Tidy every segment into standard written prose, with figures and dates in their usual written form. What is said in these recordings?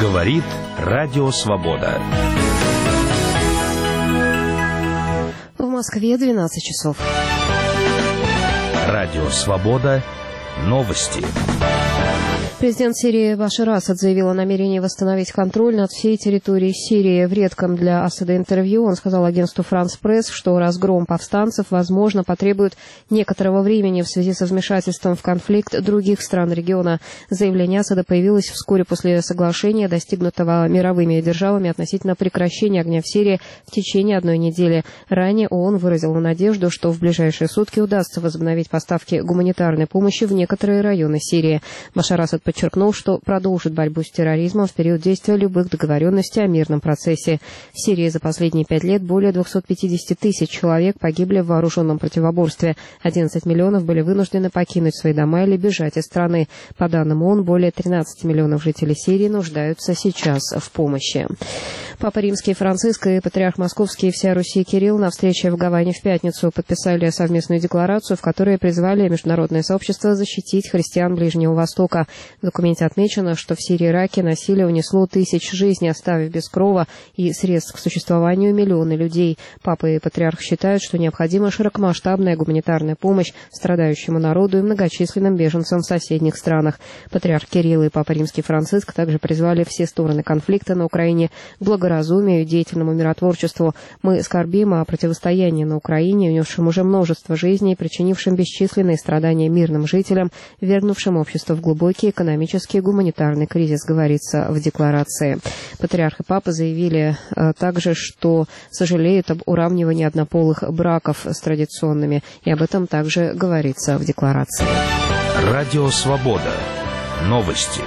Говорит Радио Свобода. В Москве 12 часов. Радио Свобода. Новости. Президент Сирии Башар Асад заявил о намерении восстановить контроль над всей территорией Сирии. В редком для Асада интервью он сказал агентству «Франс Пресс», что разгром повстанцев, возможно, потребует некоторого времени в связи со вмешательством в конфликт других стран региона. Заявление Асада появилось вскоре после соглашения, достигнутого мировыми державами относительно прекращения огня в Сирии в течение одной недели. Ранее ООН выразила надежду, что в ближайшие сутки удастся возобновить поставки гуманитарной помощи в некоторые районы Сирии. Башар Асад подчеркнул, что продолжит борьбу с терроризмом в период действия любых договоренностей о мирном процессе. В Сирии за последние 5 лет более 250 тысяч человек погибли в вооруженном противоборстве. 11 миллионов были вынуждены покинуть свои дома или бежать из страны. По данным ООН, более 13 миллионов жителей Сирии нуждаются сейчас в помощи. Папа Римский Франциск и патриарх Московский и вся Руси Кирилл на встрече в Гаване в пятницу подписали совместную декларацию, в которой призвали международное сообщество защитить христиан Ближнего Востока. В документе отмечено, что в Сирии и Ираке насилие унесло тысячи жизней, оставив без крова и средств к существованию миллионы людей. Папа и патриарх считают, что необходима широкомасштабная гуманитарная помощь страдающему народу и многочисленным беженцам в соседних странах. Патриарх Кирилл и папа Римский Франциск также призвали все стороны конфликта на Украине к благоразумию и деятельному миротворчеству. Мы скорбим о противостоянии на Украине, унесшем уже множество жизней, причинившем бесчисленные страдания мирным жителям, ввергнувшим общество в глубокий экономический и гуманитарный кризис, говорится в декларации. Патриарх и папа заявили также, что сожалеют об уравнивании однополых браков с традиционными, и об этом также говорится в декларации. Радио Свобода. Новости.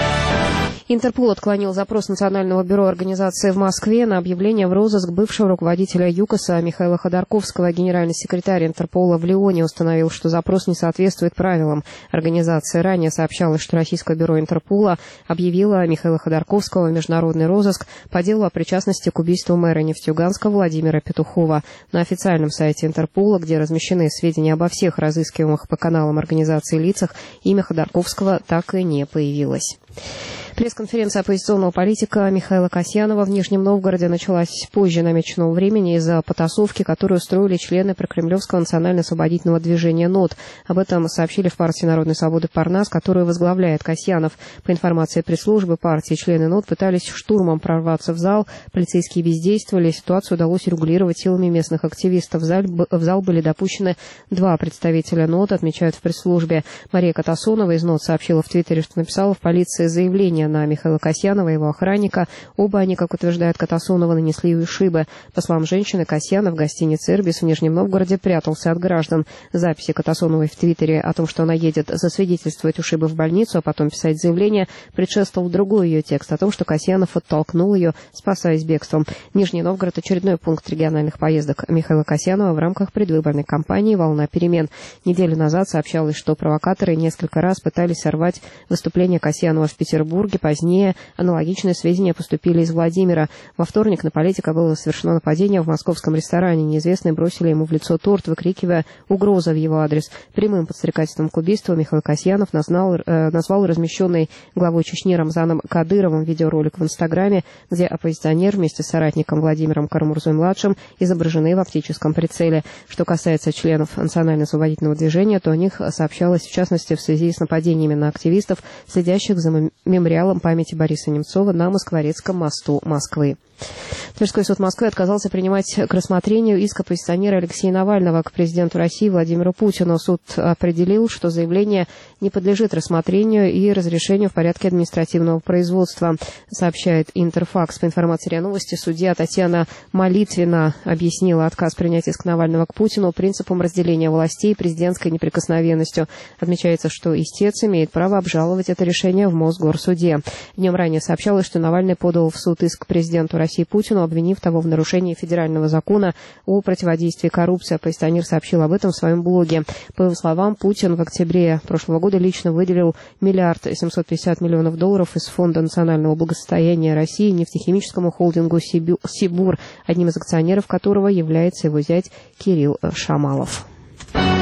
Интерпол отклонил запрос Национального бюро организации в Москве на объявление в розыск бывшего руководителя ЮКОСа Михаила Ходорковского. Генеральный секретарь Интерпола в Лионе установил, что запрос не соответствует правилам организации. Ранее сообщалось, что Российское бюро Интерпола объявило Михаила Ходорковского в международный розыск по делу о причастности к убийству мэра Нефтьюганска Владимира Петухова. На официальном сайте Интерпола, где размещены сведения обо всех разыскиваемых по каналам организации лицах, имя Ходорковского так и не появилось. Пресс-конференция оппозиционного политика Михаила Касьянова в Нижнем Новгороде началась позже намеченного времени из-за потасовки, которую устроили члены прокремлевского национально-освободительного движения НОТ. Об этом сообщили в партии Народной свободы Парнас, которую возглавляет Касьянов. По информации пресс-службы партии, члены НОТ пытались штурмом прорваться в зал. Полицейские бездействовали. Ситуацию удалось регулировать силами местных активистов. В зал были допущены 2 представителя НОТ, отмечают в пресс-службе. Мария Катасонова из НОТ сообщила в Твиттере, что написала в полиции заявление на Михаила Касьянова и его охранника. Оба они, как утверждает Катасонова, нанесли ушибы. По словам женщины, Касьянов в гостинице «Ирбис» в Нижнем Новгороде прятался от граждан. Записи Катасоновой в Твиттере о том, что она едет засвидетельствовать ушибы в больницу, а потом писать заявление, предшествовал другой ее текст о том, что Касьянов оттолкнул ее, спасаясь бегством. Нижний Новгород — очередной пункт региональных поездок Михаила Касьянова в рамках предвыборной кампании «Волна перемен». Неделю назад сообщалось, что провокаторы несколько раз пытались сорвать выступление Касьянова в Петербурге. Позднее аналогичные сведения поступили из Владимира. Во вторник на политика было совершено нападение в московском ресторане. Неизвестные бросили ему в лицо торт, выкрикивая угрозы в его адрес. Прямым подстрекательством к убийству Михаил Касьянов назвал размещенный главой Чечни Рамзаном Кадыровым видеоролик в Инстаграме, где оппозиционер вместе с соратником Владимиром Карамурзой-младшим изображены в оптическом прицеле. Что касается членов Национально-освободительного движения, то о них сообщалось в частности в связи с нападениями на активистов, следящих за мемориалом памяти Бориса Немцова на Москворецком мосту Москвы. Тверской суд Москвы отказался принимать к рассмотрению иск оппозиционера Алексея Навального к президенту России Владимиру Путину. Суд определил, что заявление не подлежит рассмотрению и разрешению в порядке административного производства, сообщает Интерфакс. По информации РИА Новости, судья Татьяна Молитвина объяснила отказ принять иск Навального к Путину принципом разделения властей и президентской неприкосновенностью. Отмечается, что истец имеет право обжаловать это решение в Мосгорсуде. Днем ранее сообщалось, что Навальный подал в суд иск к президенту России Путину, обвинив того в нарушении федерального закона о противодействии коррупции. Оппозиционер сообщил об этом в своем блоге. По его словам, Путин в октябре прошлого года лично выделил $1 750 миллионов из Фонда национального благосостояния России нефтехимическому холдингу «Сибур», одним из акционеров которого является его зять Кирилл Шамалов.